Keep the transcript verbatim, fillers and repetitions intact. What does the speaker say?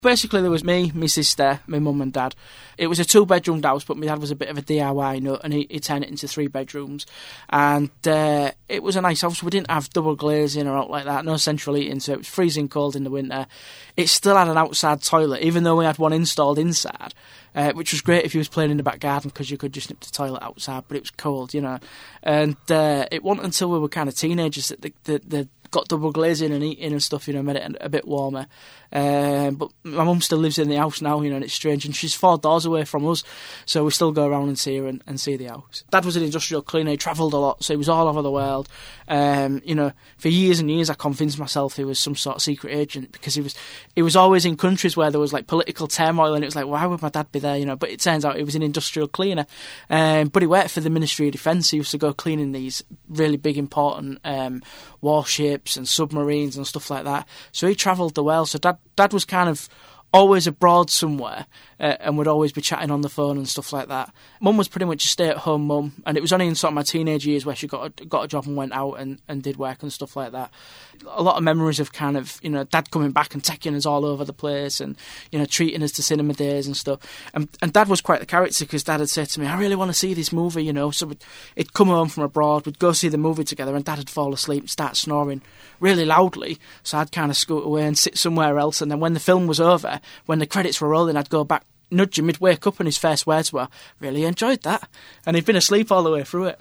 Basically, there was me, my sister, my mum and dad. It was a two-bedroomed house, but my dad was a bit of a D I Y nut, and he, he turned it into three bedrooms. And uh, it was a nice house. We didn't have double glazing or out like that, no central heating, so it was freezing cold in the winter. It still had an outside toilet, even though we had one installed inside, uh, which was great if you was playing in the back garden because you could just nip the toilet outside, but it was cold, you know. And uh, it wasn't until we were kind of teenagers that the, the, the got double glazing and heating and stuff, you know, made it a bit warmer. Um, but my mum still lives in the house now, you know, and it's strange. And she's four doors away from us, so we still go around and see her and, and see the house. Dad was an industrial cleaner. He travelled a lot, so he was all over the world. Um, you know, for years and years, I convinced myself he was some sort of secret agent because he was he was always in countries where there was, like, political turmoil, and it was like, why would my dad be there, you know? But it turns out he was an industrial cleaner. Um, but he worked for the Ministry of Defence. He used to go cleaning these really big, important um, warships and submarines and stuff like that. So he travelled the world. So Dad, Dad was kind of always abroad somewhere, uh, and would always be chatting on the phone and stuff like that. Mum was pretty much a stay-at-home mum, and it was only in sort of my teenage years where she got a, got a job and went out and, and did work and stuff like that. A lot of memories of kind of, you know, Dad coming back and taking us all over the place and, you know, treating us to cinema days and stuff. And, and Dad was quite the character because Dad had said to me, I really want to see this movie, you know. So we'd, he'd come home from abroad, we'd go see the movie together, and Dad would fall asleep and start snoring really loudly. So I'd kind of scoot away and sit somewhere else. And then when the film was over, when the credits were rolling, I'd go back, nudge him, he'd wake up, and his first words were, really enjoyed that. And he'd been asleep all the way through it.